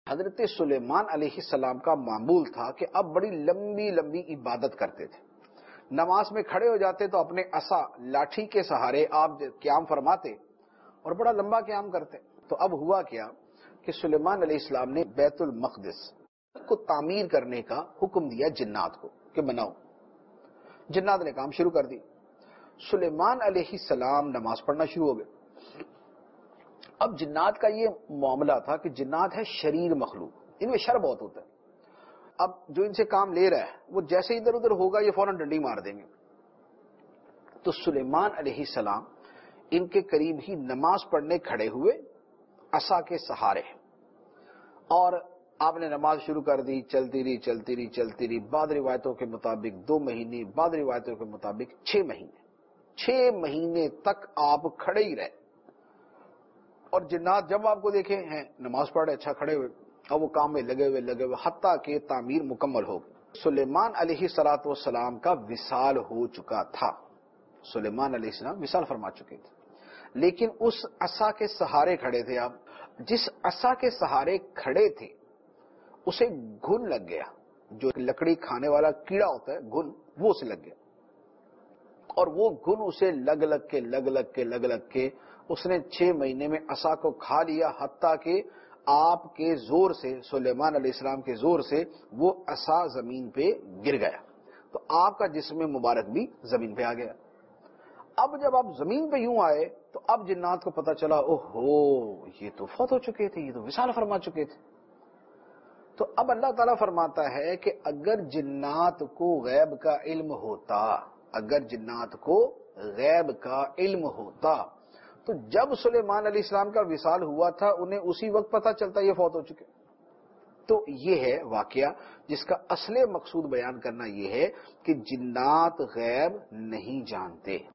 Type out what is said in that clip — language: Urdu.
حضرت سلیمان علیہ السلام کا معمول تھا کہ اب بڑی لمبی لمبی عبادت کرتے تھے. نماز میں کھڑے ہو جاتے تو اپنے عصا لاٹھی کے سہارے آپ قیام فرماتے اور بڑا لمبا قیام کرتے. تو اب ہوا کیا کہ سلیمان علیہ السلام نے بیت المقدس کو تعمیر کرنے کا حکم دیا جنات کو کہ بناؤ. جنات نے کام شروع کر دی. سلیمان علیہ السلام نماز پڑھنا شروع ہو گئے. اب جنات کا یہ معاملہ تھا کہ جنات ہے شریر مخلوق، ان میں شر بہت ہوتا ہے. اب جو ان سے کام لے رہا ہے وہ جیسے ادھر ادھر ہوگا یہ فوراً ڈنڈی مار دیں گے. تو سلیمان علیہ السلام ان کے قریب ہی نماز پڑھنے کھڑے ہوئے عصا کے سہارے، اور آپ نے نماز شروع کر دی. چلتی رہی. بعض روایتوں کے مطابق 2 مہینے، بعض روایتوں کے مطابق 6 مہینے. 6 مہینے تک آپ کھڑے ہی رہے. اور جنات جب آپ کو دیکھیں ہیں نماز پڑھ رہے، اچھا کھڑے ہوئے، اب وہ کام میں لگے ہوئے حتیٰ کہ تعمیر مکمل ہو گئی. سلیمان علیہ السلام کا وصال ہو چکا تھا. سلیمان علیہ السلام وصال فرما چکے تھے، لیکن اس عصا کے سہارے کھڑے تھے. آپ جس عصا کے سہارے کھڑے تھے اسے گھن لگ گیا. جو لکڑی کھانے والا کیڑا ہوتا ہے گھن، وہ اسے لگ گیا. اور وہ گھن اسے لگ کے اس نے 6 مہینے میں عصا کو کھا لیا، حتیٰ کہ آپ کے زور سے، سلیمان علیہ السلام کے زور سے وہ عصا زمین پہ گر گیا. تو آپ کا جسم مبارک بھی زمین پہ آ گیا. اب جب آپ زمین پہ یوں آئے تو اب جنات کو پتا چلا اوہو یہ تو فوت ہو چکے تھے، یہ تو وصال فرما چکے تھے. تو اب اللہ تعالیٰ فرماتا ہے کہ اگر جنات کو غیب کا علم ہوتا تو جب سلیمان علیہ السلام کا وصال ہوا تھا انہیں اسی وقت پتا چلتا یہ فوت ہو چکے. تو یہ ہے واقعہ جس کا اصل مقصود بیان کرنا یہ ہے کہ جنات غیب نہیں جانتے.